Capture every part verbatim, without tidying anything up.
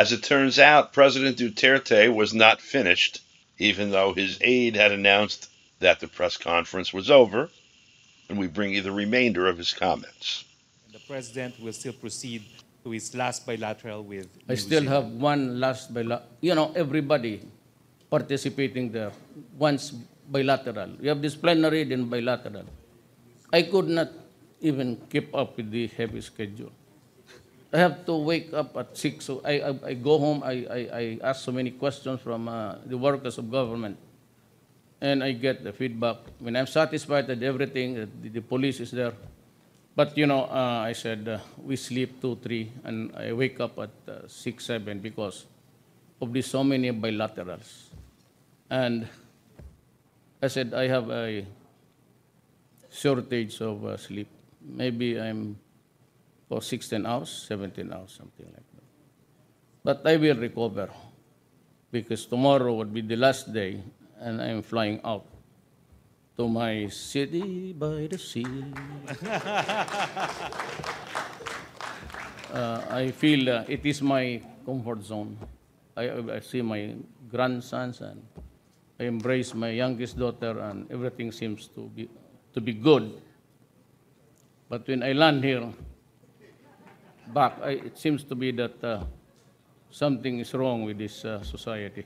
As it turns out, President Duterte was not finished, even though his aide had announced that the press conference was over, and we bring you the remainder of his comments. The President will still proceed to his last bilateral with I New still have Zealand. one last bila, you know, everybody participating there, once bilateral. You have this plenary, then bilateral. I could not even keep up with the heavy schedule. I have to wake up at six, so I, I, I go home, I, I, I ask so many questions from uh, the workers of government, and I get the feedback. When I'm satisfied that everything, uh, the, the police is there, but you know, uh, I said, uh, we sleep two, three, and I wake up at uh, six, seven because of the so many bilaterals. And I said, I have a shortage of uh, sleep. Maybe I'm for sixteen hours, seventeen hours, something like that. But I will recover because tomorrow would be the last day and I'm flying out to my city by the sea. uh, I feel uh, it is my comfort zone. I, I see my grandsons and I embrace my youngest daughter and everything seems to be, to be good. But when I land here, back, I, it seems to be that uh, something is wrong with this uh, society.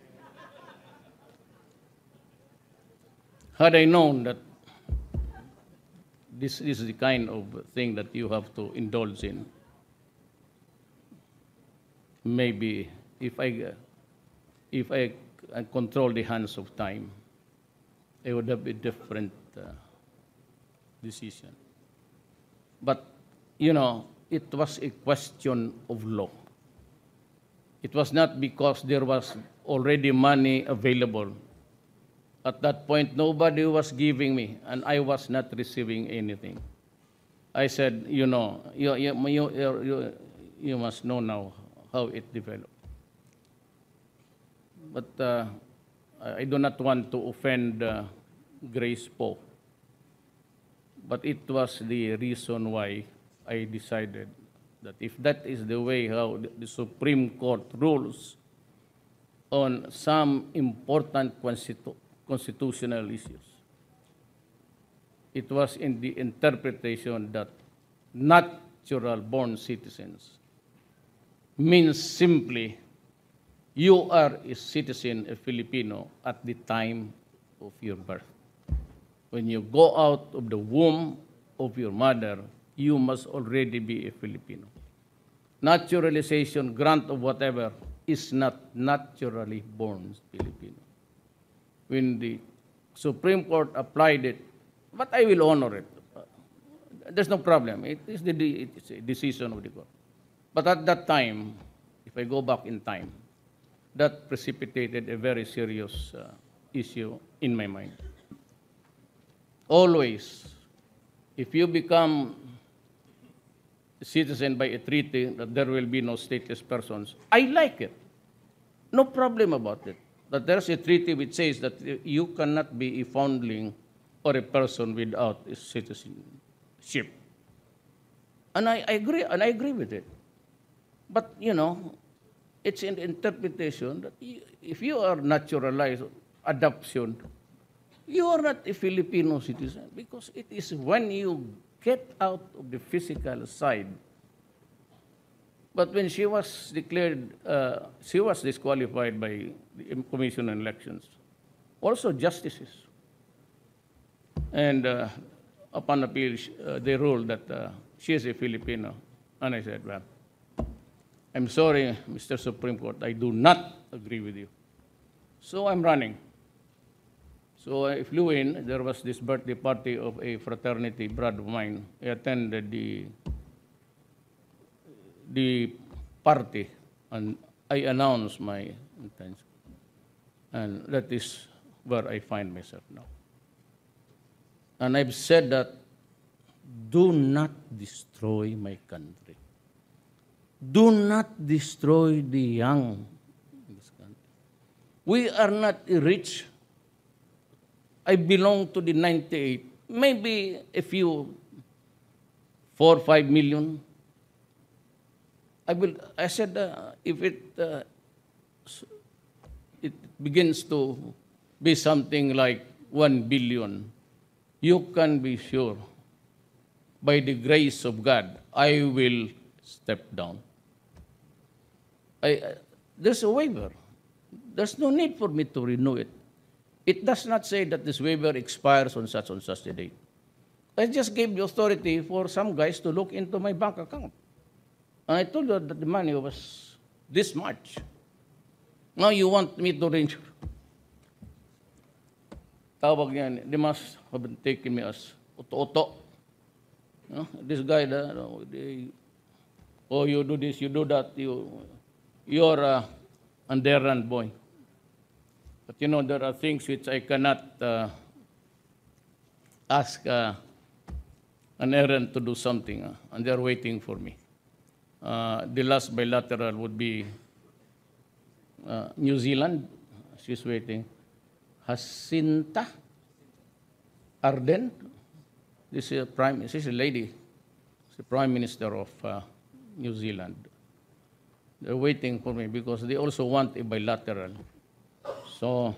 Had I known that this, this is the kind of thing that you have to indulge in, maybe if I, if I control the hands of time, it would have a different uh, decision. But, you know, it was a question of law. It was not because there was already money available. At that point, nobody was giving me, and I was not receiving anything. I said, you know, you, you, you, you, you must know now how it developed. But uh, I do not want to offend uh, Grace Poe. But it was the reason why I decided that if that is the way how the Supreme Court rules on some important constitu constitutional issues, it was in the interpretation that natural-born citizens means simply you are a citizen, a Filipino, at the time of your birth. When you go out of the womb of your mother, you must already be a Filipino. Naturalization, grant of whatever, is not naturally born Filipino. When the Supreme Court applied it, but I will honor it. There's no problem. It is the it is a decision of the court. But at that time, if I go back in time, that precipitated a very serious uh, issue in my mind. Always, if you become a citizen by a treaty that there will be no stateless persons, I like it. No problem about it. But there's a treaty which says that you cannot be a foundling or a person without a citizenship. And I, I agree, and I agree with it. But, you know, it's an interpretation that you, if you are naturalized, adoption, you are not a Filipino citizen because it is when you get out of the physical side. But when she was declared, uh, she was disqualified by the Commission on Elections, also justices. And uh, upon appeal, uh, they ruled that uh, she is a Filipino. And I said, well, I'm sorry, Mister Supreme Court, I do not agree with you. So I'm running. So I flew in. There was this birthday party of a fraternity brother of mine. I attended the, the party, and I announced my intention. And that is where I find myself now. And I've said that, do not destroy my country. Do not destroy the young in this country. We are not rich. I belong to the ninety-eight. Maybe a few, four, five million. I will. I said uh, if it uh, s- it begins to be something like one billion, you can be sure, by the grace of God, I will step down. I, uh, there's a waiver. There's no need for me to renew it. It does not say that this waiver expires on such and such a date. I just gave the authority for some guys to look into my bank account. And I told you that the money was this much. Now you want me to renew. Tawag yan, they must have been taking me as oto-oto. You know, this guy, the, they, oh, you do this, you do that, you, you're uh, an errand boy. But you know, there are things which I cannot uh, ask uh, an errand to do something, uh, and they're waiting for me. Uh, the last bilateral would be uh, New Zealand. She's waiting. Jacinta Ardern. This is a prime. This is a lady. She's the Prime Minister of uh, New Zealand. They're waiting for me because they also want a bilateral. So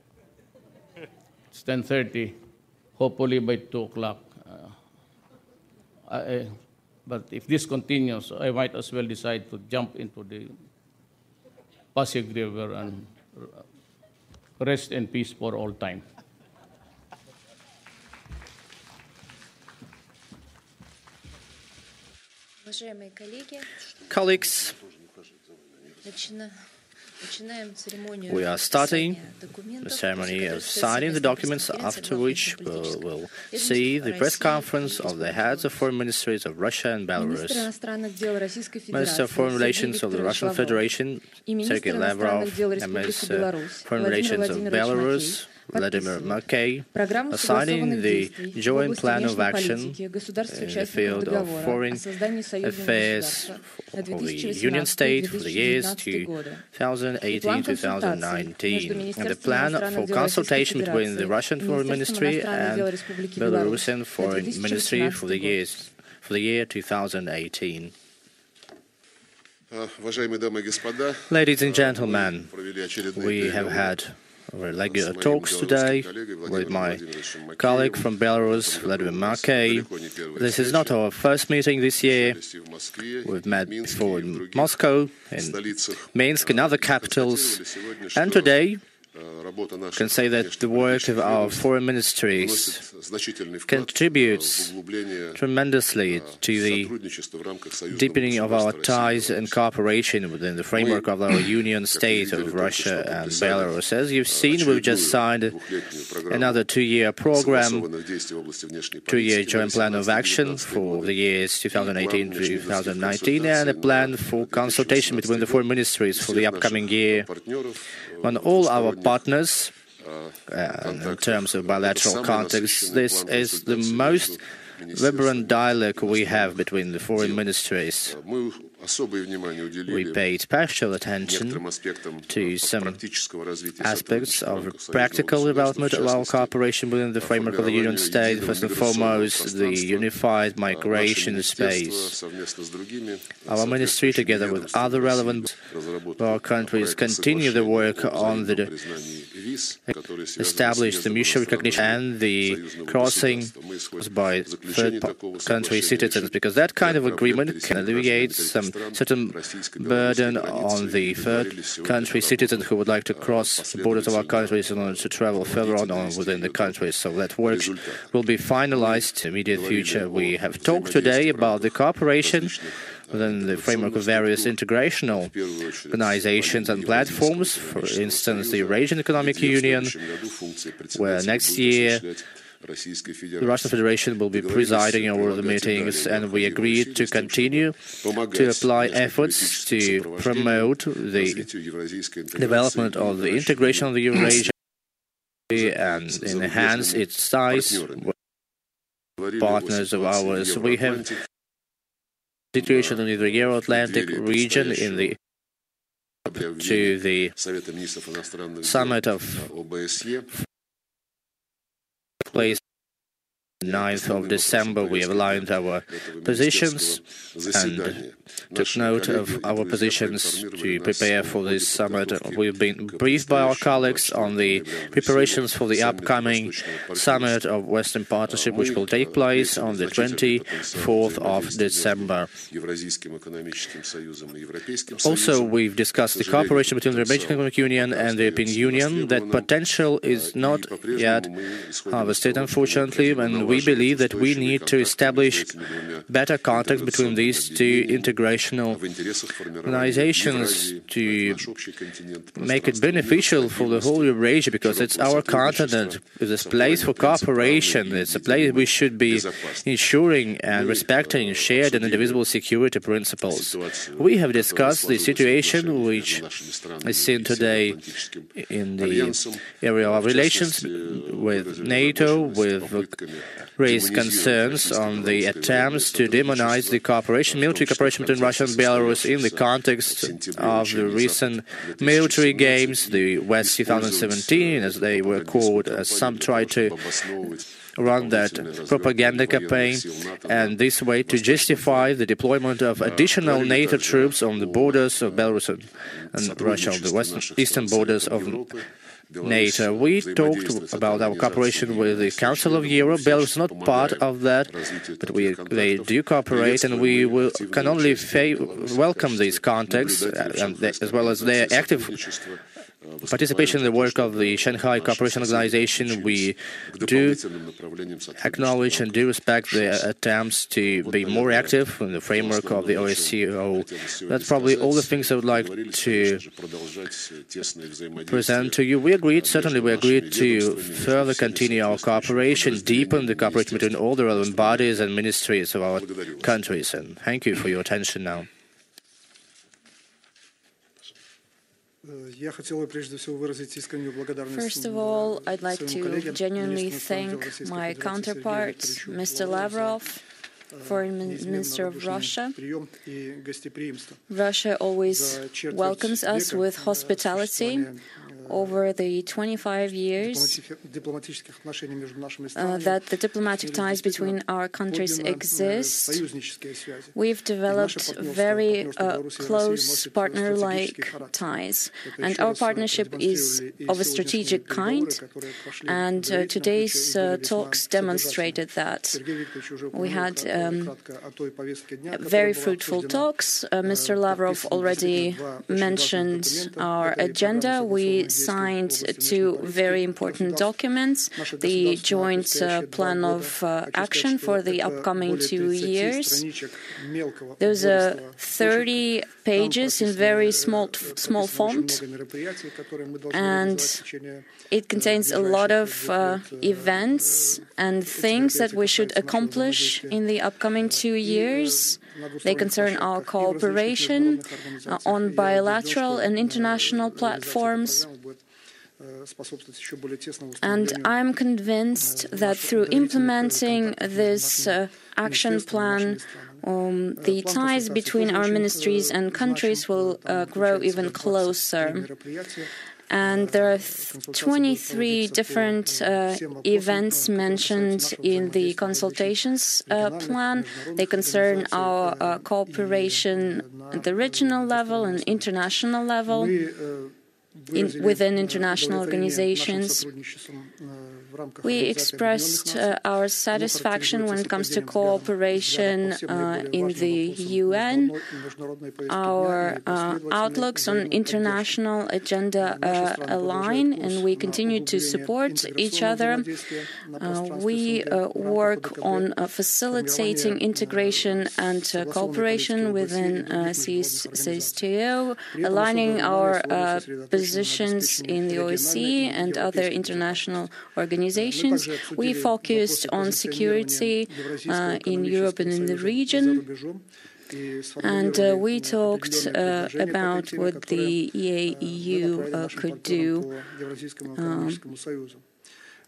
it's ten thirty. Hopefully by two o'clock. Uh, I, but if this continues, I might as well decide to jump into the Pasig River and rest in peace for all time. Уважаемые коллеги, Colleagues, начина- начинаем церемонию we are starting подписания документов, the ceremony после of которой signing the состоится documents, пресс-конференция after глав which we'll, политических we'll ведомств see the press России conference и of the heads of foreign ministries of Russia and Министр Belarus. иностранных дел Российской Minister of Foreign Федерации Relations of the Сергей Russian Викторович Лавров Federation, и министр Sergei иностранных Lavrov, дел and Республики Minister Беларусь Foreign Владимир Relations of Владимирович Belarus, Макей Vladimir подписывают Makey, программу are signing согласованных the действий в joint области plan of внешней action политики государств in the участников field of договора foreign о создании союзного affairs государства на of the две тысячи Union восемнадцатый State for the years — две тысячи девятнадцатый годы. twenty eighteen to twenty nineteen, and the Министерством plan иностранных for дел Российской consultation between the Федерации Russian и Foreign Министерством Ministry иностранных дел and Республики Беларусь Belarusian на Foreign Ministry for the две тысячи восемнадцатый год. years for the year twenty eighteen. Уважаемые дамы и господа, Ladies and gentlemen, провели очередные we have переговоры had regular с моим talks белорусским today коллегой with Владимиром my Владимировичем Макеевым. colleague from Belarus, Vladimir Makey. Далеко не первая This is встреча. not our first meeting this year. Встречались в Москве, We've в met Минске before и в in других Moscow, in столицах. Minsk, and other capitals. Констатировали сегодня, And что, today, э, работа наших can say that the work of our foreign ministries вносит значительный вклад contributes в углубление tremendously to the сотрудничества в рамках союзного deepening of our государства России и ties and Беларуси. cooperation within the framework of our union state of Russia and Belarus. As you've seen, we've just signed another two-year program, согласованных действий в области внешней two-year политики joint plan of action на for две the years twenty eighteen to twenty nineteen, and a plan for consultation between the foreign ministries for the upcoming year on all our partners. Uh, in terms of bilateral contacts, this is the most vibrant dialogue we have between the foreign ministries. Мы особое внимание We уделили paid special attention некоторым аспектам to some практического развития aspects сотрудничества в of рамках practical союзного development of our государства, в частности, cooperation within the framework of the Union State. First and foremost, the unified migration space. совместно с другими Our ministry, together with other relevant our countries, continue the work on the establish the mutual recognition and the crossing by third country citizens, because that kind of agreement can alleviate some certain burden on the third country citizens who would like to cross the borders of our countries in order to travel further on, on within the countries. So that work will be finalized in the immediate future. We have talked today about the cooperation within the framework of various integrational organizations and platforms, for instance, the Eurasian Economic Union, where next year the Russian Federation will be presiding over the meetings, and we agreed to continue to apply efforts to promote the development of the integration of the Eurasia and enhance its ties with partners of ours. We have situation in the Euro-Atlantic region in the to the summit of place ninth of December, we have aligned our positions and took note of our positions to prepare for this summit. We've been briefed by our colleagues on the preparations for the upcoming summit of Western Partnership, which will take place on the twenty-fourth of December. Also, we've discussed the cooperation between the Eurasian Economic Union and the European Union. That potential is not yet harvested, unfortunately, and we believe that we need to establish better contacts between these two integrational organizations to make it beneficial for the whole Eurasia, because it's our continent, it's a place for cooperation, it's a place we should be ensuring and respecting shared and indivisible security principles. We have discussed the situation which is seen today in the area of relations with NATO, with raised concerns on the attempts to demonize the cooperation, military cooperation between Russia and Belarus in the context of the recent military games, the West twenty seventeen, as they were called, as some tried to run that propaganda campaign, and this way to justify the deployment of additional NATO troops on the borders of Belarus and, and Russia, on the western, eastern borders of NATO. We talked about our cooperation with the Council of Europe. Belarus is not part of that, but we they do cooperate, and we will, can only welcome these contacts, uh, and they, as well as their active participation in the work of the Shanghai Cooperation Organization. We do acknowledge and do respect the attempts to be more active in the framework of the O S C O. That's probably all the things I would like to present to you. We agreed, certainly we agreed to further continue our cooperation, deepen the cooperation between all the relevant bodies and ministries of our countries. And thank you for your attention now. First of all, I'd like to genuinely thank my counterpart, Mister Lavrov, Foreign Minister of Russia. Russia always welcomes us with hospitality. Over the twenty-five years uh, that the diplomatic ties between our countries exist, we've developed very uh, close partner-like ties. And our partnership is of a strategic kind, and uh, today's uh, talks demonstrated that. We had um, very fruitful talks. Uh, Mister Lavrov already mentioned our agenda. We signed two very important documents, the joint uh, plan of uh, action for the upcoming two years. Those are thirty pages in very small, small font, and it contains a lot of uh, events and things that we should accomplish in the upcoming two years. They concern our cooperation uh, on bilateral and international platforms. And I'm convinced that through implementing this uh, action plan, um, the ties between our ministries and countries will uh, grow even closer. And there are twenty-three different uh, events mentioned in the consultations uh, plan. They concern our uh, cooperation at the regional level and international level, in, within international organizations. We expressed uh, our satisfaction when it comes to cooperation uh, in the U N. Our uh, outlooks on international agenda uh, align, and we continue to support each other. Uh, we uh, work on uh, facilitating integration and uh, cooperation within uh, C S T O, aligning our uh, positions in the O S C E and other international organizations. We focused on security uh, in Europe and in the region, and uh, we talked uh, about what the E A E U uh, could do. Um,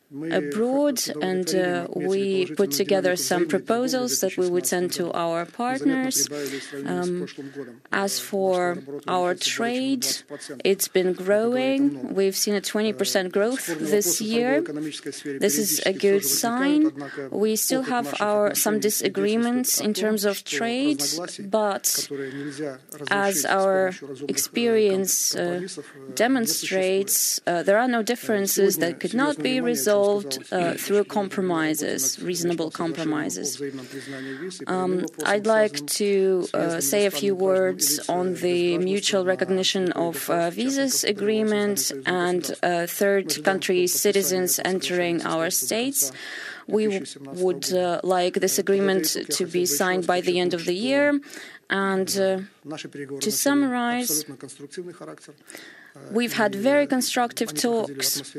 abroad, and uh, we put together some proposals that we would send to our partners. Um, as for our trade, it's been growing. We've seen a twenty percent growth this year. This is a good sign. We still have our some disagreements in terms of trade, but as our experience uh, demonstrates, uh, there are no differences that could not be resolved uh, through compromises, reasonable compromises. Um, I'd like to uh, say a few words on the mutual recognition of uh, visas agreement and uh, third country citizens entering our states. We would uh, like this agreement to be signed by the end of the year. And uh, to summarize, we've had very constructive talks.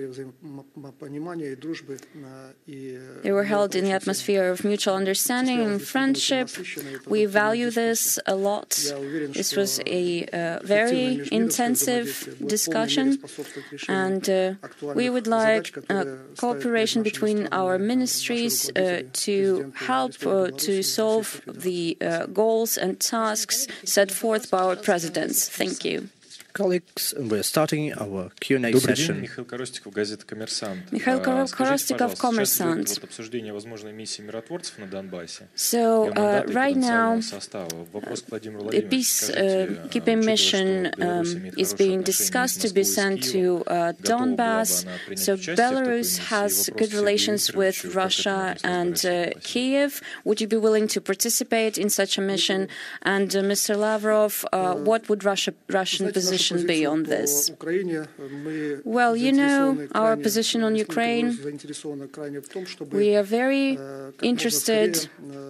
They were held in the atmosphere of mutual understanding and friendship. We value this a lot. This was a uh, very intensive discussion, and uh, we would like uh, cooperation between our ministries uh, to help uh, to solve the uh, goals and tasks set forth by our presidents. Thank you. Colleagues, we're starting our Q and A Добрый session. день, Михаил Коростиков, газета «Коммерсант». Михаил А, скажите, Коростиков, пожалуйста, сейчас «Коммерсант». идет вот обсуждение возможной миссии миротворцев на Донбассе. So, Ее uh, мандата и right now, потенциального состава. Вопрос к Владимиру the Владимировичу. peacekeeping mission um, is being discussed to be sent to uh, Donbass. So Belarus has good relations with Russia and uh, Kiev. Would you be willing to participate in such a mission? And uh, Mister Lavrov, uh, what would Russia, Russian position be on this? Well, you know our position on Ukraine. We are very interested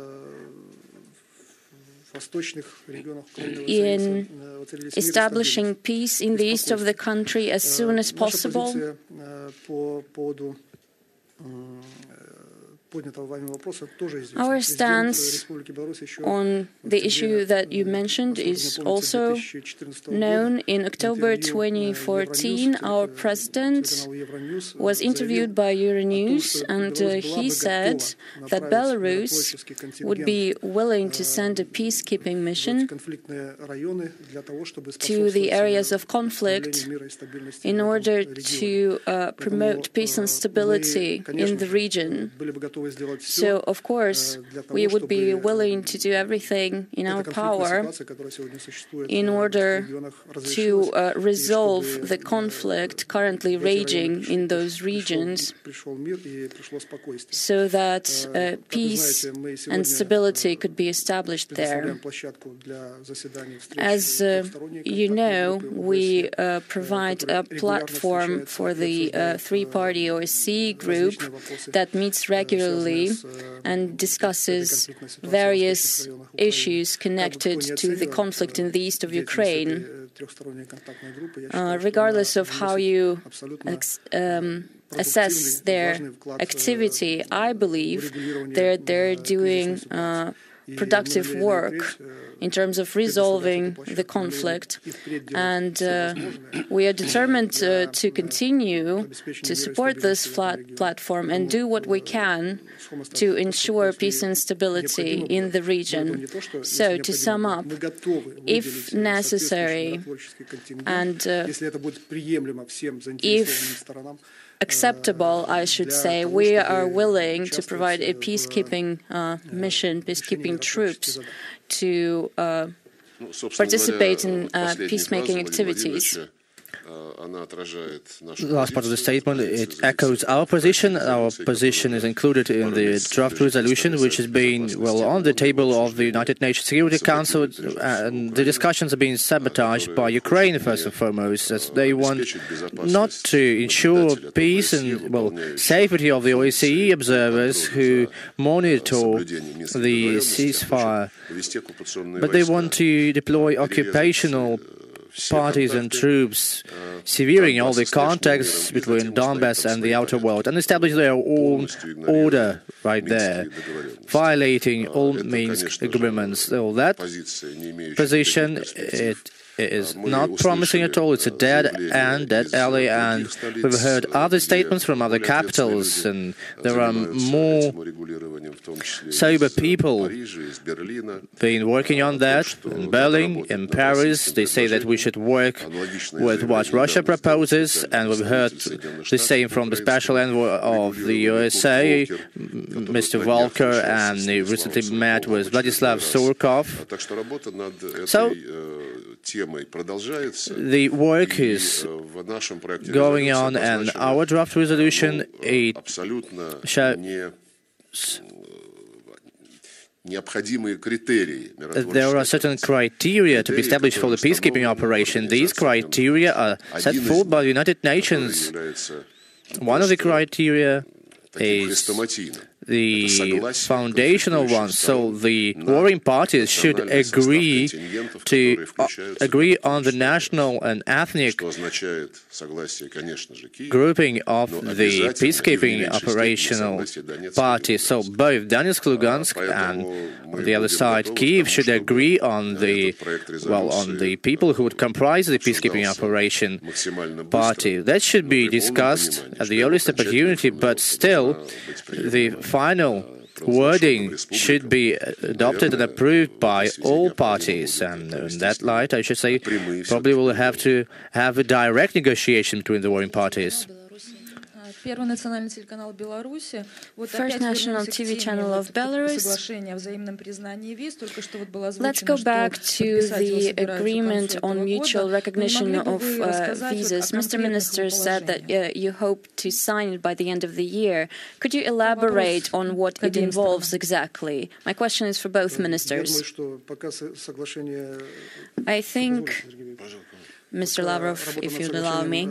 in establishing peace in the east of the country as soon as possible. Our stance on the issue that you mentioned is also known. In October twenty fourteen, our president was interviewed by Euronews, and uh, he said that Belarus would be willing to send a peacekeeping mission to the areas of conflict in order to uh, promote peace and stability in the region. So, of course, we would be willing to do everything in our power in order to uh, resolve the conflict currently raging in those regions so that uh, peace and stability could be established there. As uh, you know, we uh, provide a platform for the uh, three-party O S C E group that meets regularly and discusses various issues connected to the conflict in the east of Ukraine. Uh, regardless of how you um, assess their activity, I believe they're, they're doing uh, productive work in terms of resolving the conflict, and uh, we are determined uh, to continue to support this flat platform and do what we can to ensure peace and stability in the region. So, to sum up, if necessary, and uh, if acceptable, I should say, we are willing to provide a peacekeeping uh, mission, peacekeeping troops to uh, participate in uh, peacemaking activities. The last part of the statement, it echoes our position. Our position is included in the draft resolution, which has been, well, on the table of the United Nations Security Council, and the discussions are being sabotaged by Ukraine, first and foremost, as they want not to ensure peace and, well, safety of the O S C E observers who monitor the ceasefire, but they want to deploy occupational parties and troops, severing all the contacts between Donbass and the outer world, and establish their own order right there, violating all Minsk agreements. So that position, it is not promising at all. It's a dead end, dead alley, and we've heard other statements from other capitals, and there are more sober people been working on that. In Berlin, in Paris, they say that we should work with what Russia proposes, and we've heard the same from the special envoy of the U S A, Mister Volker, and he recently met with Vladislav Surkov. So, the work is going on, and our draft resolution it shows there are certain criteria to be established for the peacekeeping operation. These criteria are set forth by the United Nations. One of the criteria is the foundational one, so the warring parties should agree to uh, agree on the national and ethnic grouping of the peacekeeping operational party. So both Donetsk, Lugansk, and on the other side, Kiev should agree on the well on the people who would comprise the peacekeeping operation party. That should be discussed at the earliest opportunity, but still, the final wording should be adopted and approved by all parties. And in that light, I should say, probably we'll have to have a direct negotiation between the warring parties. First national T V channel of Belarus. Let's go back to the agreement on mutual recognition of uh, visas. Mister Minister said that uh, you hope to sign it by the end of the year. Could you elaborate on what it involves exactly? My question is for both ministers. I think, Mister Lavrov, if you'd allow me,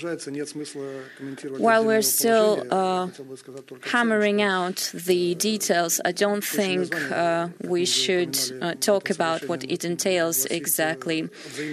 while we're still uh, hammering out the details, I don't think uh, we should uh, talk about what it entails exactly.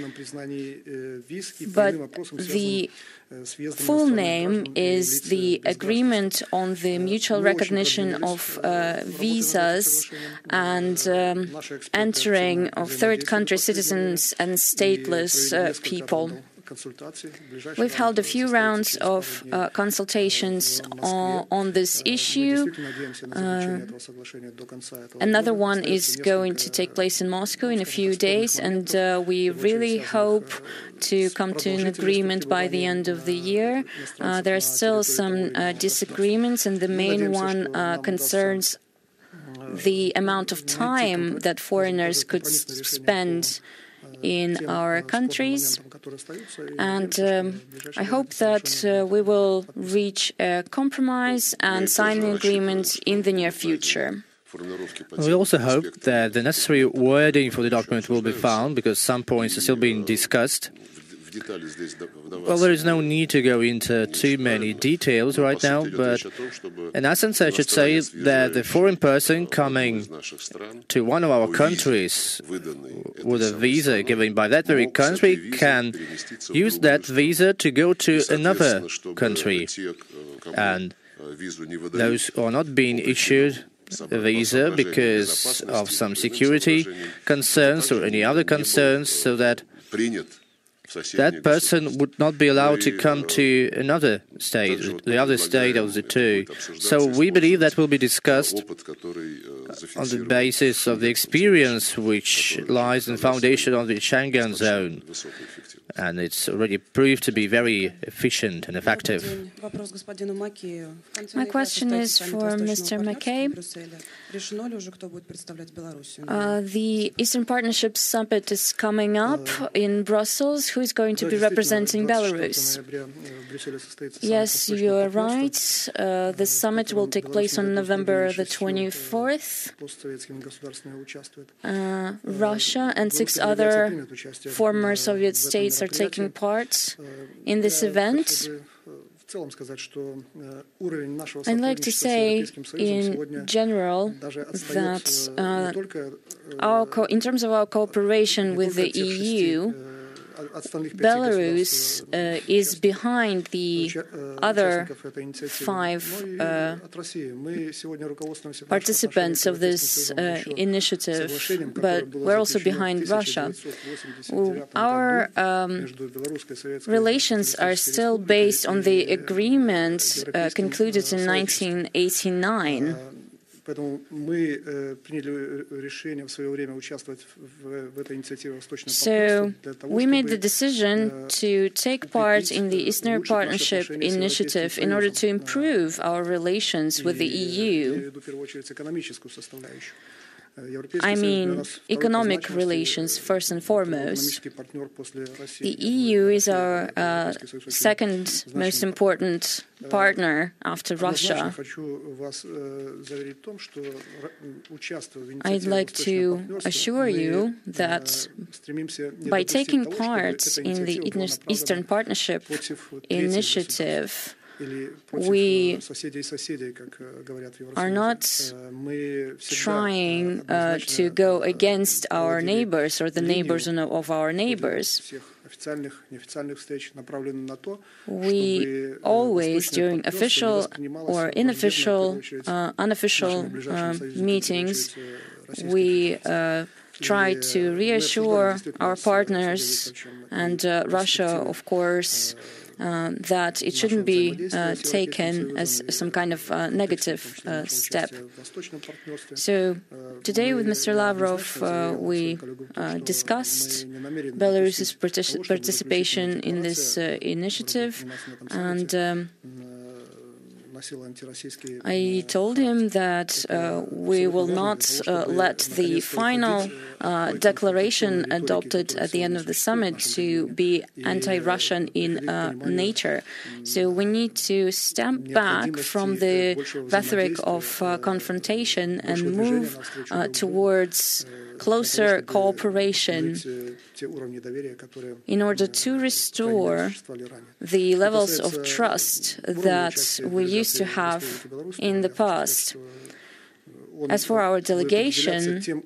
But the full name is the Agreement on the Mutual Recognition of uh, Visas and um, Entering of Third Country Citizens and Stateless uh, People. We've held a few rounds of uh, consultations on, on this issue. Uh, another one is going to take place in Moscow in a few days, and uh, we really hope to come to an agreement by the end of the year. Uh, there are still some uh, disagreements, and the main one uh, concerns the amount of time that foreigners could spend in our countries, and um, I hope that uh, we will reach a compromise and sign an agreement in the near future. We also hope that the necessary wording for the document will be found, because some points are still being discussed. Well, there is no need to go into too many details right now, but in essence, I should say that the foreign person coming to one of our countries with a visa given by that very country can use that visa to go to another country. And those who are not being issued a visa because of some security concerns or any other concerns, so that that person would not be allowed to come to another state, the other state of the two. So we believe that will be discussed on the basis of the experience which lies in the foundation of the Schengen zone. And it's already proved to be very efficient and effective. My question is for Mister Mackay. Uh, the Eastern Partnership Summit is coming up in Brussels. Who is going to be representing Belarus? Yes, you are right. Uh, the summit will take place on November the twenty-fourth. Uh, Russia and six other former Soviet states are taking part in this event. I'd like to say, in general, that uh, our co in terms of our cooperation with the E U, Belarus uh, is behind the other five uh, participants of this uh, initiative, but we're also behind Russia. Our um, relations are still based on the agreement uh, concluded in nineteen eighty-nine. So we made the decision to take part in the Eastern Partnership initiative in order to improve our relations with the E U. I mean, economic relations first and foremost. The E U is our uh, second most important partner after Russia. I'd like to assure you that by taking part in the Eastern Partnership initiative, we are not trying uh, to go against our neighbors or the neighbors of our neighbors. We always, during official or unofficial, uh, unofficial uh, meetings, we uh, try to reassure our partners and uh, Russia, of course, Uh, that it shouldn't be uh, taken as some kind of uh, negative uh, step. So today with Mister Lavrov, uh, we uh, discussed Belarus's partic- participation in this uh, initiative, and um, I told him that uh, we will not uh, let the final uh, declaration adopted at the end of the summit to be anti-Russian in uh, nature. So we need to step back from the rhetoric of uh, confrontation and move uh, towards closer cooperation in order to restore the levels of trust that we used to have in the past. As for our delegation,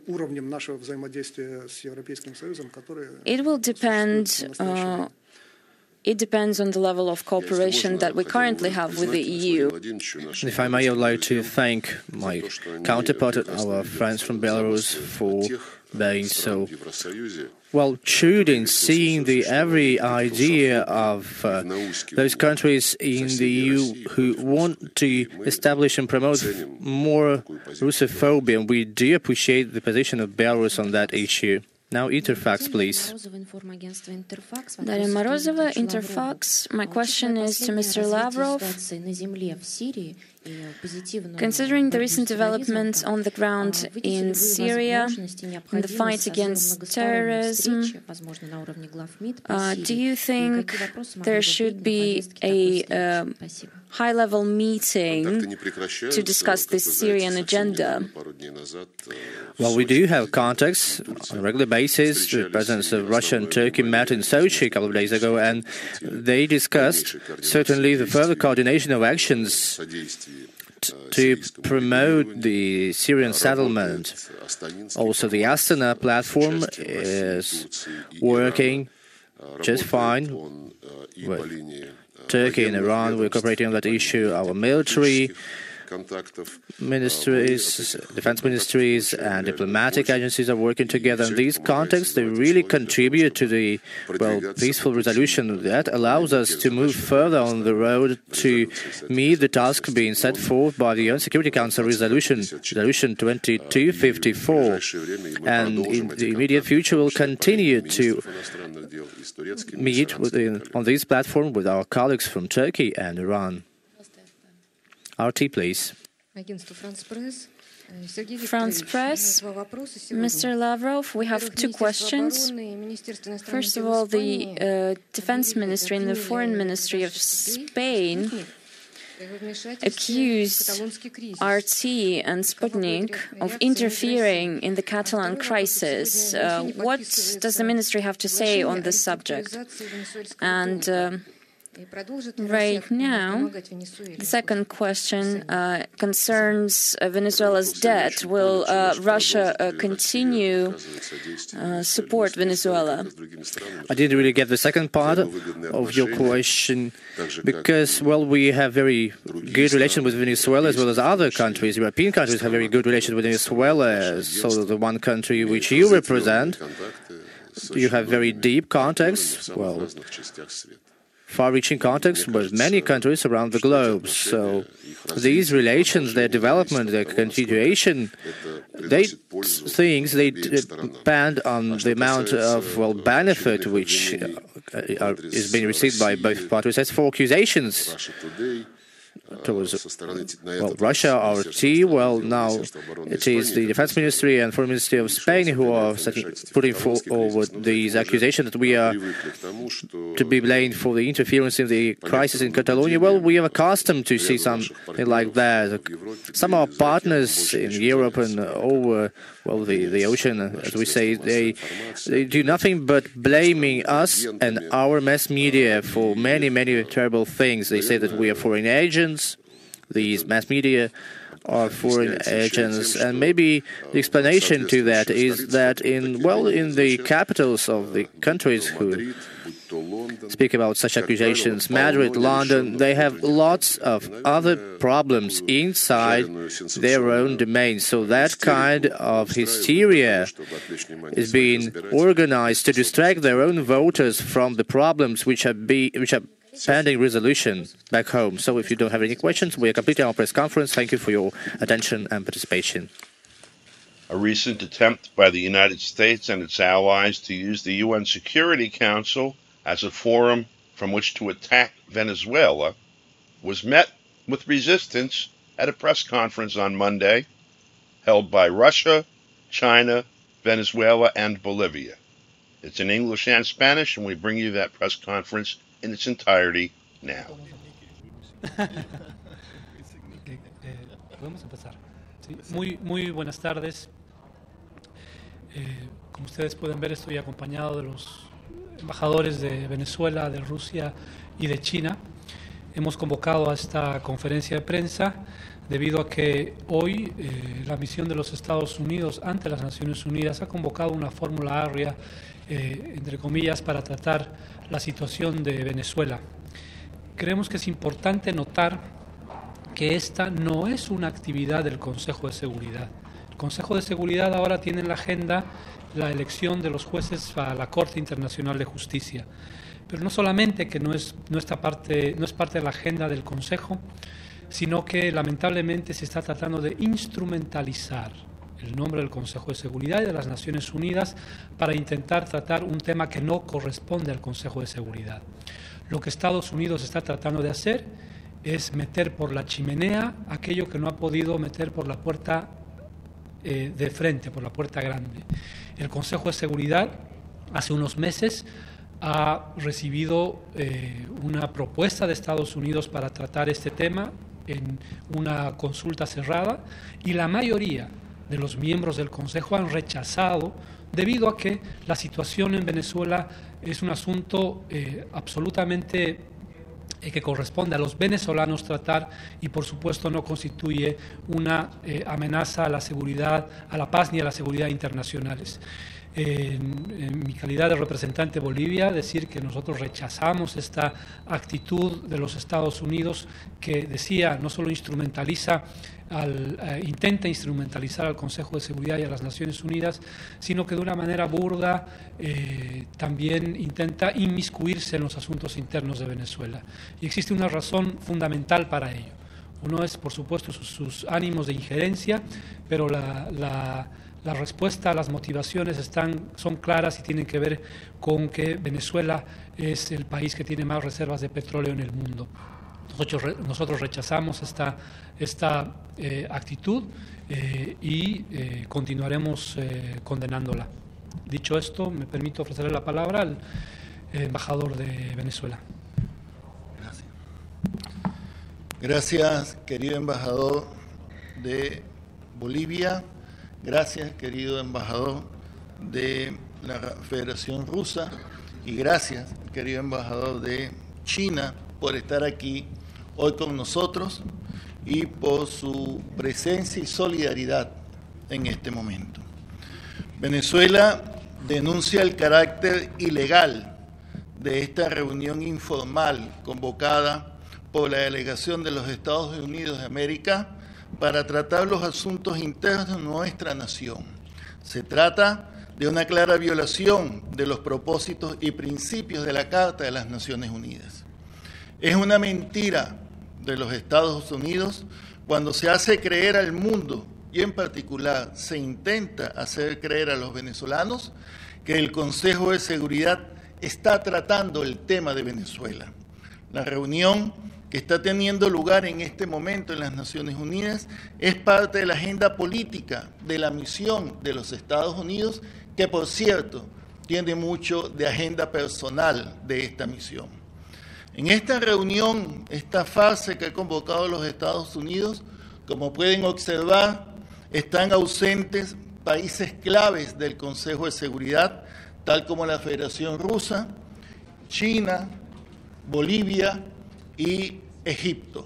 it will depend uh, It depends on the level of cooperation that we currently have with the E U. If I may, I would like to thank my counterpart, our friends from Belarus, for being so well tuned in seeing the every idea of uh, those countries in the E U who want to establish and promote more Russophobia. And we do appreciate the position of Belarus on that issue. Now, Interfax, please. Daria Morozova, Interfax. My question is to Mister Lavrov. Considering the recent developments on the ground in Syria, in the fight against terrorism, uh, do you think there should be a uh, high-level meeting to discuss this Syrian agenda? Well, we do have contacts on a regular basis. The presidents of Russia and Turkey met in Sochi a couple of days ago, and they discussed certainly the further coordination of actions to promote the Syrian settlement. Also, the Astana platform is working just fine with Turkey and Iran. We're cooperating on that issue. Our military ministries, defense ministries, and diplomatic agencies are working together. In these contexts, they really contribute to the well peaceful resolution that allows us to move further on the road to meet the task being set forth by the U N Security Council resolution, Resolution twenty-two fifty-four. And in the immediate future, we'll continue to meet within, on this platform with our colleagues from Turkey and Iran. R T, please. France Press. Mister Lavrov, we have two questions. First of all, the uh, Defense Ministry and the Foreign Ministry of Spain accused R T and Sputnik of interfering in the Catalan crisis. Uh, what does the ministry have to say on this subject? And uh, Right now, the second question uh, concerns uh, Venezuela's debt. Will uh, Russia uh, continue uh, support Venezuela? I didn't really get the second part of your question because, well, we have very good relations with Venezuela as well as other countries. European countries have very good relations with Venezuela. So the one country which you represent, you have very deep contacts, well, far-reaching contacts with many countries around the globe. So these relations, their development, their continuation, they things they depend on the amount of well benefit which uh, are, is being received by both parties. As for accusations towards well, Russia, R T, well, now it is the Defense Ministry and Foreign Ministry of Spain who are setting, putting forward these accusations that we are to be blamed for the interference in the crisis in Catalonia. Well, we are accustomed to see something like that. Some of our partners in Europe and over well the, the ocean, as we say, they they do nothing but blaming us and our mass media for many, many terrible things. They say that we are foreign agents. These mass media are foreign agents, and maybe the explanation to that is that in well in the capitals of the countries who speak about such accusations, Madrid, London, they have lots of other problems inside their own domain. So that kind of hysteria is being organized to distract their own voters from the problems which are be which are pending resolution back home. So if you don't have any questions, we are completing our press conference. Thank you for your attention and participation. A recent attempt by the United States and its allies to use the U N Security Council as a forum from which to attack Venezuela was met with resistance at a press conference on Monday held by Russia, China, Venezuela, and Bolivia. It's in English and Spanish, and we bring you that press conference in its entirety now. Podemos empezar. Sí, muy, muy buenas tardes. Eh, como ustedes pueden ver, estoy acompañado de los embajadores de Venezuela, de Rusia y de China. Hemos convocado a esta conferencia de prensa debido a que hoy eh, la misión de los Estados Unidos ante las Naciones Unidas ha convocado una fórmula agria, eh, entre comillas, para tratar la situación de Venezuela. Creemos que es importante notar que esta no es una actividad del Consejo de Seguridad. El Consejo de Seguridad ahora tiene en la agenda la elección de los jueces a la Corte Internacional de Justicia. Pero no solamente que no es, no está parte, no es parte de la agenda del Consejo, sino que lamentablemente se está tratando de instrumentalizar el nombre del Consejo de Seguridad y de las Naciones Unidas para intentar tratar un tema que no corresponde al Consejo de Seguridad. Lo que Estados Unidos está tratando de hacer es meter por la chimenea aquello que no ha podido meter por la puerta eh, de frente, por la puerta grande. El Consejo de Seguridad hace unos meses ha recibido eh, una propuesta de Estados Unidos para tratar este tema en una consulta cerrada y la mayoría de los miembros del Consejo han rechazado debido a que la situación en Venezuela es un asunto eh, absolutamente eh, que corresponde a los venezolanos tratar y por supuesto no constituye una eh, amenaza a la seguridad, a la paz ni a la seguridad internacionales. En, en mi calidad de representante de Bolivia, decir que nosotros rechazamos esta actitud de los Estados Unidos que decía no solo instrumentaliza al, eh, intenta instrumentalizar al Consejo de Seguridad y a las Naciones Unidas, sino que de una manera burda eh, también intenta inmiscuirse en los asuntos internos de Venezuela. Y existe una razón fundamental para ello. Uno es, por supuesto, sus, sus ánimos de injerencia, pero la, la La respuesta, las motivaciones están, son claras y tienen que ver con que Venezuela es el país que tiene más reservas de petróleo en el mundo. Nosotros, nosotros rechazamos esta, esta eh, actitud eh, y eh, continuaremos eh, condenándola. Dicho esto, me permito ofrecerle la palabra al eh, embajador de Venezuela. Gracias. Gracias, querido embajador de Bolivia. Gracias, querido embajador de la Federación Rusa, y gracias, querido embajador de China por estar aquí hoy con nosotros y por su presencia y solidaridad en este momento. Venezuela denuncia el carácter ilegal de esta reunión informal convocada por la delegación de los Estados Unidos de América para tratar los asuntos internos de nuestra nación. Se trata de una clara violación de los propósitos y principios de la Carta de las Naciones Unidas. Es una mentira de los Estados Unidos cuando se hace creer al mundo, y en particular se intenta hacer creer a los venezolanos, que el Consejo de Seguridad está tratando el tema de Venezuela. La reunión que está teniendo lugar en este momento en las Naciones Unidas es parte de la agenda política de la misión de los Estados Unidos, que por cierto tiene mucho de agenda personal de esta misión. En esta reunión, esta fase que ha convocado los Estados Unidos, como pueden observar, están ausentes países claves del Consejo de Seguridad, tal como la Federación Rusa, China, Bolivia y Egipto.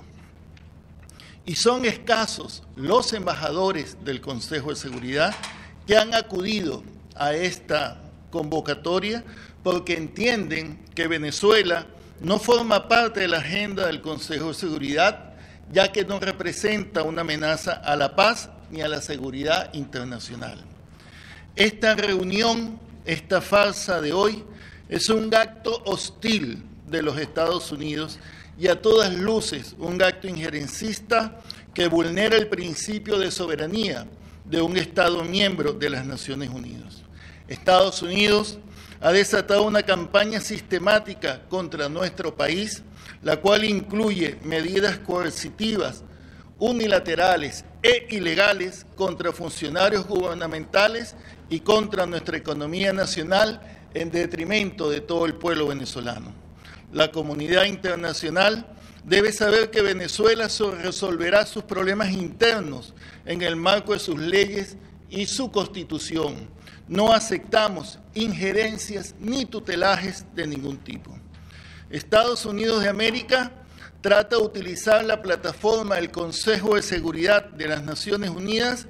Y son escasos los embajadores del Consejo de Seguridad que han acudido a esta convocatoria porque entienden que Venezuela no forma parte de la agenda del Consejo de Seguridad, ya que no representa una amenaza a la paz ni a la seguridad internacional. Esta reunión, esta farsa de hoy, es un acto hostil de los Estados Unidos y a todas luces un acto injerencista que vulnera el principio de soberanía de un Estado miembro de las Naciones Unidas. Estados Unidos ha desatado una campaña sistemática contra nuestro país, la cual incluye medidas coercitivas, unilaterales e ilegales contra funcionarios gubernamentales y contra nuestra economía nacional en detrimento de todo el pueblo venezolano. La comunidad internacional debe saber que Venezuela resolverá sus problemas internos en el marco de sus leyes y su constitución. No aceptamos injerencias ni tutelajes de ningún tipo. Estados Unidos de América trata de utilizar la plataforma del Consejo de Seguridad de las Naciones Unidas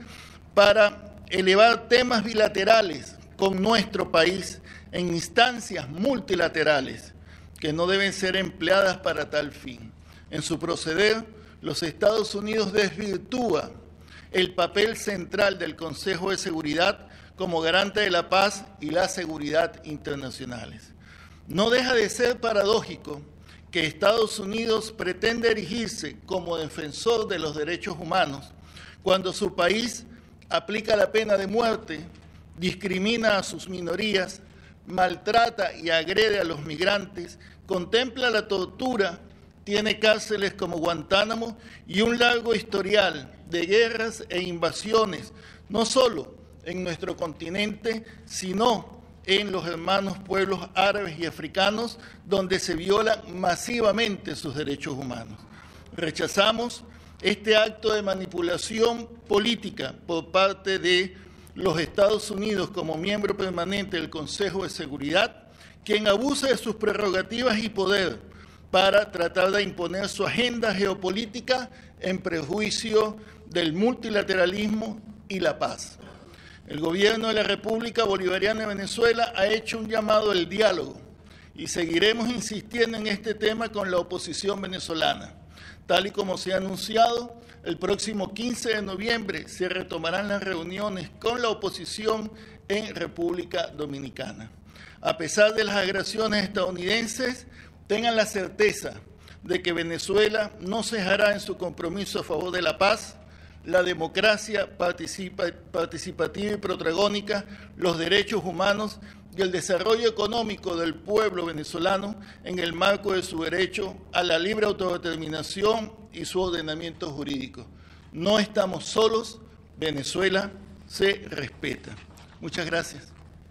para elevar temas bilaterales con nuestro país en instancias multilaterales que no deben ser empleadas para tal fin. En su proceder, los Estados Unidos desvirtúa el papel central del Consejo de Seguridad como garante de la paz y la seguridad internacionales. No deja de ser paradójico que Estados Unidos pretende erigirse como defensor de los derechos humanos cuando su país aplica la pena de muerte, discrimina a sus minorías, maltrata y agrede a los migrantes, contempla la tortura, tiene cárceles como Guantánamo y un largo historial de guerras e invasiones, no solo en nuestro continente, sino en los hermanos pueblos árabes y africanos, donde se violan masivamente sus derechos humanos. Rechazamos este acto de manipulación política por parte de los Estados Unidos como miembro permanente del Consejo de Seguridad, quien abusa de sus prerrogativas y poder para tratar de imponer su agenda geopolítica en prejuicio del multilateralismo y la paz. El gobierno de la República Bolivariana de Venezuela ha hecho un llamado al diálogo y seguiremos insistiendo en este tema con la oposición venezolana. Tal y como se ha anunciado, el próximo quince de noviembre se retomarán las reuniones con la oposición en República Dominicana. A pesar de las agresiones estadounidenses, tengan la certeza de que Venezuela no cejará en su compromiso a favor de la paz, la democracia participa, participativa y protagónica, los derechos humanos y el desarrollo económico del pueblo venezolano en el marco de su derecho a la libre autodeterminación y su ordenamiento jurídico. No estamos solos, Venezuela se respeta. Muchas gracias.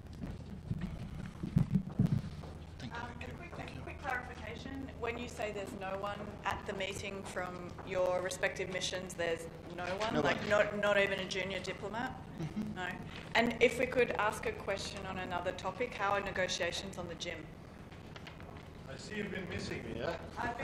When you say there's no one at the meeting from your respective missions, there's no one, No like one. not not even a junior diplomat? Mm-hmm. No. And if we could ask a question on another topic, how are negotiations on the gym? I see you've been missing me, huh?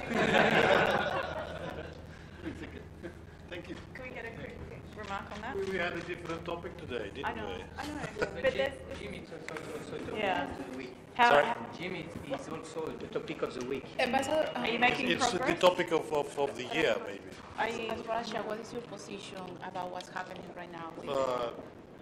Thank you. Can we get a quick remark on that? We, we had a different topic today, didn't I know, we? I know. But there's, Jimmy is also yeah. week. How, Sorry? how Jimmy is also the topic of the week. Ambassador, are you making It's progress? the topic of, of, of the year, maybe. Are you, As Russia, what is your position about what's happening right now? with- Uh,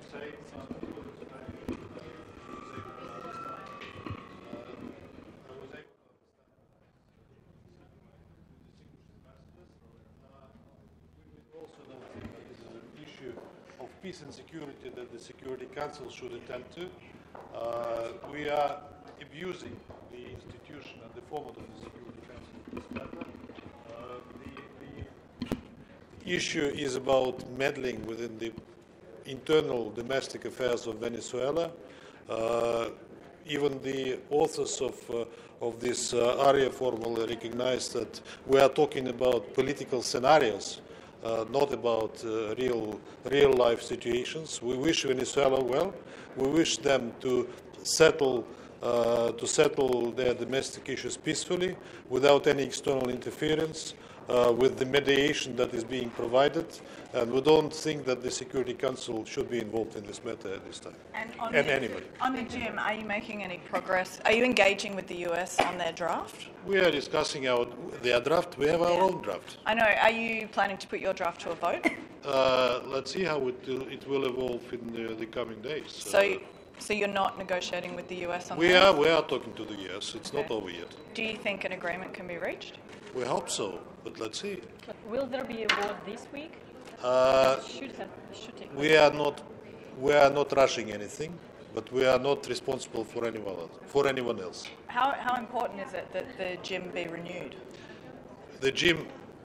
of peace and security that the Security Council should attend to. Uh, we are abusing the institution and the format of the Security Council in this matter. Uh, the, the issue is about meddling within the internal domestic affairs of Venezuela. Uh, even the authors of, uh, of this uh, area formally recognize that we are talking about political scenarios, Uh, not about uh, real, real-life situations. We wish Venezuela well. We wish them to settle, uh, to settle their domestic issues peacefully, without any external interference, uh, with the mediation that is being provided. And we don't think that the Security Council should be involved in this matter at this time. and on, And the, anybody. on the gym, are you making any progress? Are you engaging with the U S on their draft? We are discussing our, their draft. We have our own draft. I know. Are you planning to put your draft to a vote? Uh, let's see how it, will- it will evolve in the, the coming days. So, Uh, so you're not negotiating with the U S on we that? are we are talking to the U S. It's not Okay. over yet. Do you think an agreement can be reached? We hope so, but let's see. Will there be a vote this week? Uh, Should have, should take we are not we are not rushing anything, but we are not responsible for anyone else. For anyone else, How, how important is it that the gym be renewed? the gym.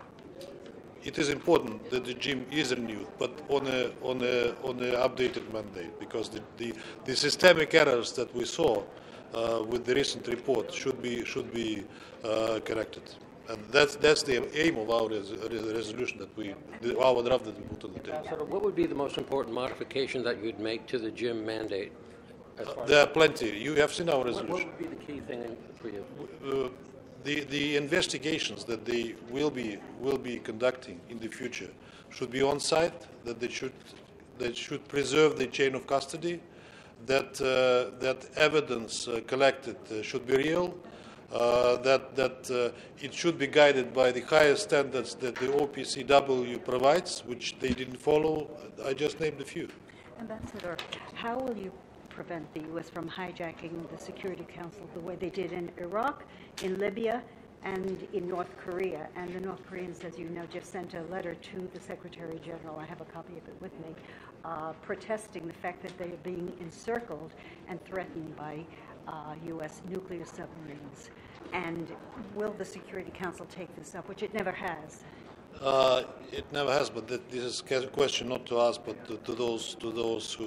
It is important that the gym is renewed, but on a on a on an updated mandate, because the, the, the systemic errors that we saw uh, with the recent report should be should be uh, corrected. And that's that's the aim of our res- res- resolution that we, the, our draft that we put on the table. So what would be the most important modification that you'd make to the gym mandate? As far Uh, there are plenty. You have seen our what, resolution. what would be the key thing for you? Uh, the the investigations that they will be will be conducting in the future should be on site. That they should they should preserve the chain of custody. That uh, that evidence uh, collected uh, should be real. Uh, that that uh, it should be guided by the highest standards that the O P C W provides, which they didn't follow. I just named a few. Ambassador, how will you prevent the U S from hijacking the Security Council the way they did in Iraq, in Libya, and in North Korea? And the North Koreans, as you know, just sent a letter to the Secretary General, I have a copy of it with me, uh, protesting the fact that they are being encircled and threatened by uh, U S nuclear submarines. And will the Security Council take this up, which it never has? Uh, it never has, but that, this is a question not to us, but to, to those to those who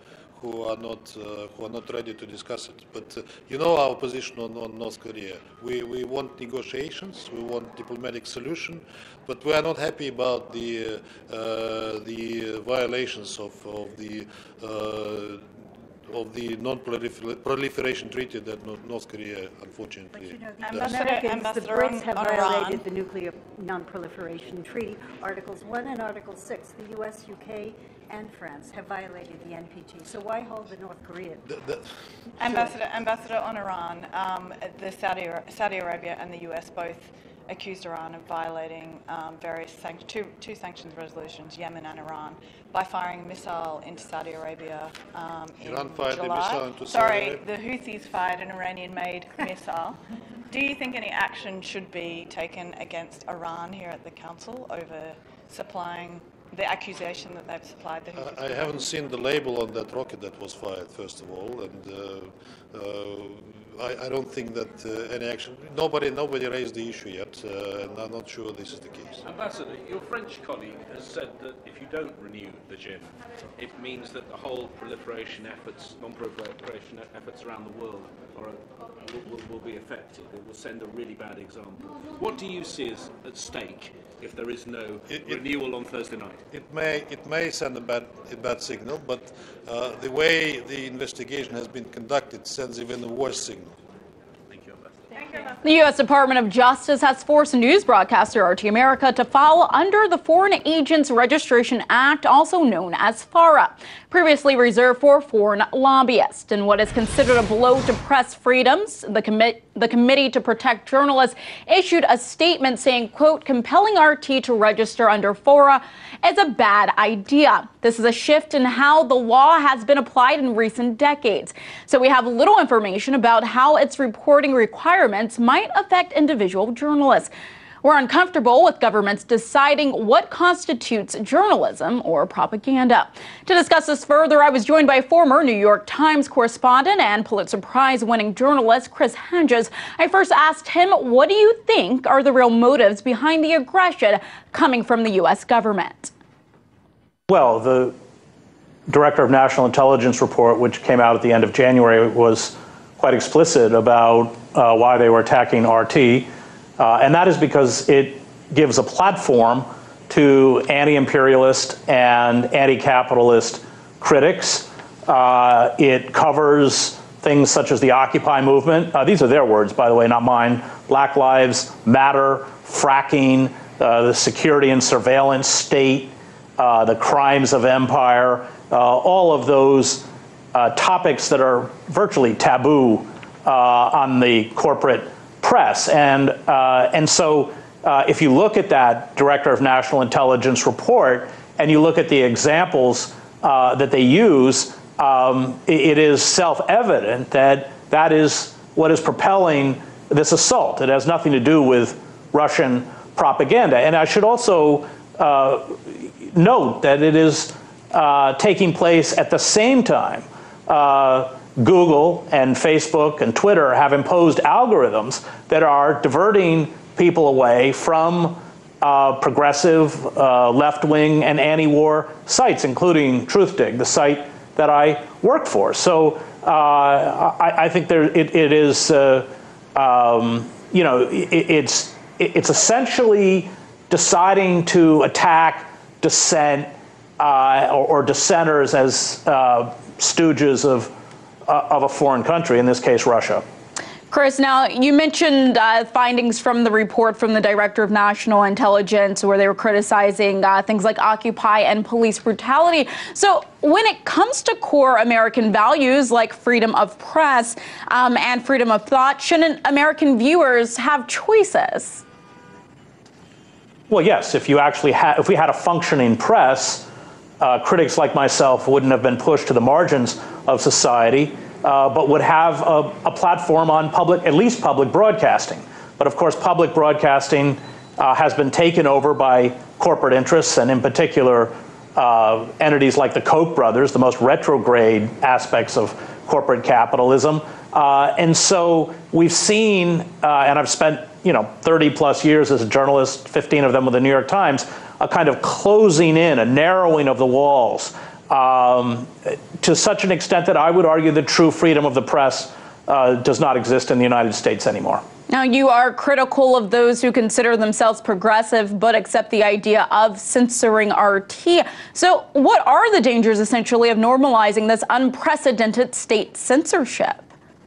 who are not uh, who are not ready to discuss it. But uh, you know our position on, on North Korea. We we want negotiations. We want diplomatic solution, but we are not happy about the uh, uh, the violations of of the. Uh, of the non-proliferation treaty that North Korea, unfortunately, You know, does. the Americans, Ambassador the Brits on- have on violated Iran. the Nuclear Non-Proliferation Treaty. Articles one and Article six, the U S, U K, and France have violated the N P T. So why hold the North Koreans? The, the, Ambassador, Ambassador on Iran, um, the Saudi, Saudi Arabia and the U S both accused Iran of violating um, various sanc- two, two sanctions resolutions, Yemen and Iran, by firing a missile into Saudi Arabia um, in Iran fired a July. missile into Saudi Sorry, Arabia? the Houthis fired an Iranian-made missile. Do you think any action should be taken against Iran here at the Council over supplying the accusation that they've supplied the Houthis? I I haven't seen the label on that rocket that was fired, first of all, and uh, uh, I, I don't think that uh, any action. Nobody, nobody raised the issue yet, uh, and I'm not sure this is the case. Ambassador, your French colleague has said that if you don't renew the gym, it means that the whole proliferation efforts, non-proliferation efforts around the world are, will, will, will be affected. It will send a really bad example. What do you see as at stake if there is no It- it- renewal on Thursday night? It may it may send a bad a bad signal, but uh, the way the investigation has been conducted sends even a worse signal. Thank you, Ambassador. Thank you, Ambassador. The U S Department of Justice has forced news broadcaster R T America to file under the Foreign Agents Registration Act, also known as FARA, previously reserved for foreign lobbyists. In what is considered a blow to press freedoms, the, commi- the Committee to Protect Journalists issued a statement saying, quote, compelling R T to register under FARA is a bad idea. This is a shift in how the law has been applied in recent decades. So we have little information about how its reporting requirements might affect individual journalists. We're uncomfortable with governments deciding what constitutes journalism or propaganda. To discuss this further, I was joined by former New York Times correspondent and Pulitzer Prize-winning journalist Chris Hedges. I first asked him, what do you think are the real motives behind the aggression coming from the U S government? Well, the Director of National Intelligence report, which came out at the end of January, was quite explicit about uh, why they were attacking R T. Uh, and that is because it gives a platform to anti-imperialist and anti-capitalist critics. Uh, it covers things such as the Occupy movement. Uh, these are their words, by the way, not mine. Black Lives Matter, fracking, uh, the security and surveillance state, uh, the crimes of empire, uh, all of those uh, topics that are virtually taboo uh, on the corporate press. And, uh, and so uh, if you look at that Director of National Intelligence report and you look at the examples uh, that they use, um, it, it is self-evident that that is what is propelling this assault. It has nothing to do with Russian propaganda. And I should also uh, note that it is uh, taking place at the same time uh, Google and Facebook and Twitter have imposed algorithms that are diverting people away from uh, progressive, uh, left-wing, and anti-war sites, including TruthDig, the site that I worked for. So uh, I, I think there it, it is, uh, um, you know, it, it's it's essentially deciding to attack dissent uh, or, or dissenters as uh, stooges of. Uh, of a foreign country, in this case, Russia. Chris, now you mentioned uh, findings from the report from the Director of National Intelligence where they were criticizing uh, things like Occupy and police brutality. So when it comes to core American values like freedom of press um, and freedom of thought, shouldn't American viewers have choices? Well, yes, if you actually had, if we had a functioning press, Uh, critics like myself wouldn't have been pushed to the margins of society, uh, but would have a, a platform on public, at least public broadcasting. But of course, public broadcasting uh, has been taken over by corporate interests, and in particular, uh, entities like the Koch brothers, the most retrograde aspects of corporate capitalism. Uh, and so we've seen, uh, and I've spent, you know, thirty plus years as a journalist, fifteen of them with the New York Times, a kind of closing in, a narrowing of the walls, um, to such an extent that I would argue that true freedom of the press uh, does not exist in the United States anymore. Now, you are critical of those who consider themselves progressive but accept the idea of censoring R T. So what are the dangers, essentially, of normalizing this unprecedented state censorship?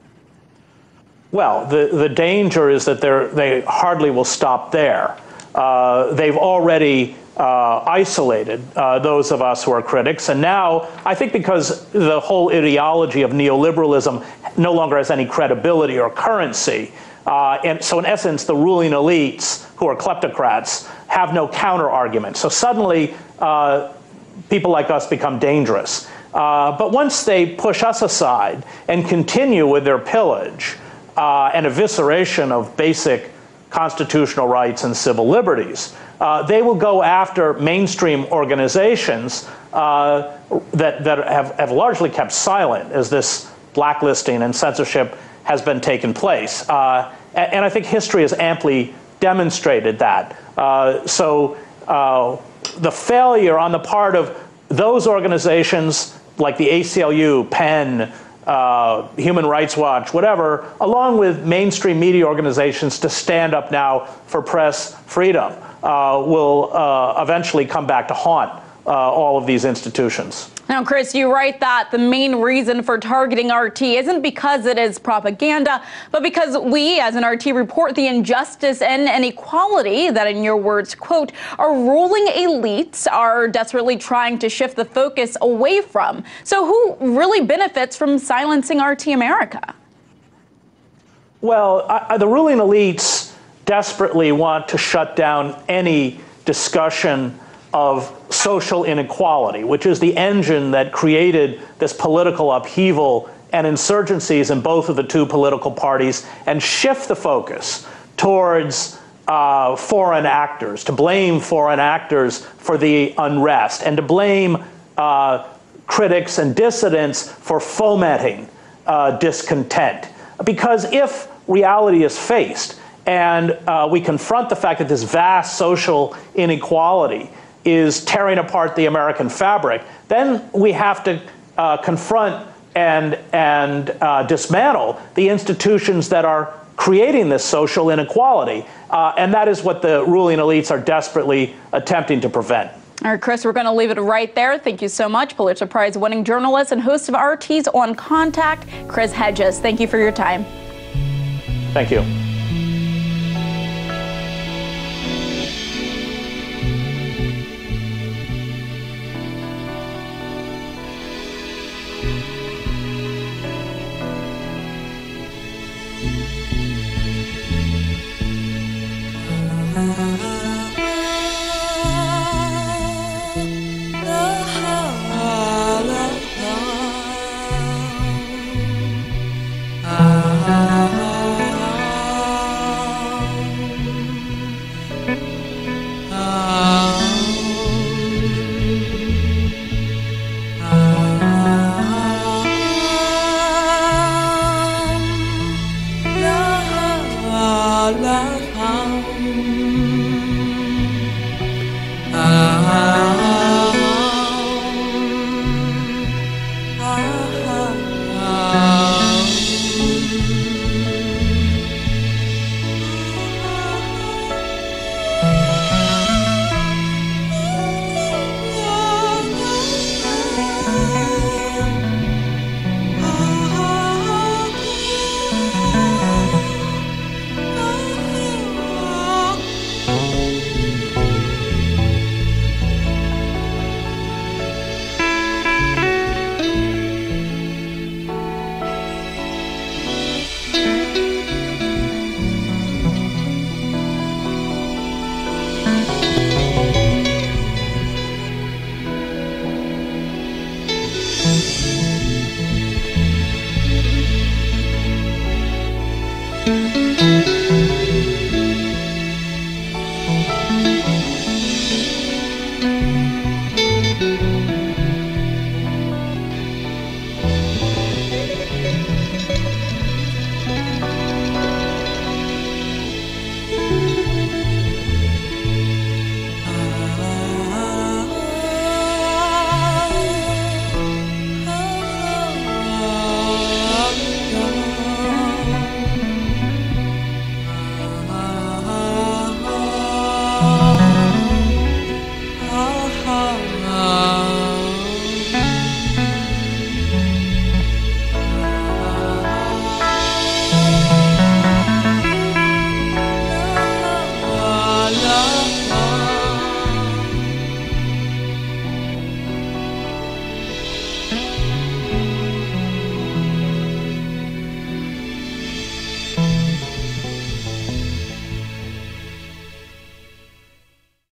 Well, the, the danger is that they're, they hardly will stop there. Uh, they've already uh, isolated uh, those of us who are critics. And now, I think because the whole ideology of neoliberalism no longer has any credibility or currency, uh, and so in essence, the ruling elites, who are kleptocrats, have no counter-argument. So suddenly, uh, people like us become dangerous. Uh, but once they push us aside and continue with their pillage uh, and evisceration of basic constitutional rights and civil liberties, uh, they will go after mainstream organizations uh, that, that have, have largely kept silent as this blacklisting and censorship has been taking place. Uh, and, and I think history has amply demonstrated that. Uh, so uh, the failure on the part of those organizations like the A C L U, Penn, Uh, Human Rights Watch, whatever, along with mainstream media organizations to stand up now for press freedom, uh, will uh, eventually come back to haunt uh, all of these institutions. Now, Chris, you write that the main reason for targeting R T isn't because it is propaganda, but because we, as an R T, report the injustice and inequality that, in your words, quote, our ruling elites are desperately trying to shift the focus away from. So who really benefits from silencing R T America? Well, I, the ruling elites desperately want to shut down any discussion of social inequality, which is the engine that created this political upheaval and insurgencies in both of the two political parties, and shift the focus towards uh, foreign actors, to blame foreign actors for the unrest, and to blame uh, critics and dissidents for fomenting uh, discontent. Because if reality is faced and uh, we confront the fact that this vast social inequality is tearing apart the American fabric, then we have to uh, confront and, and uh, dismantle the institutions that are creating this social inequality. Uh, and that is what the ruling elites are desperately attempting to prevent. All right, Chris, we're going to leave it right there. Thank you so much. Pulitzer Prize-winning journalist and host of R T's On Contact, Chris Hedges. Thank you for your time. Thank you. Uh-huh.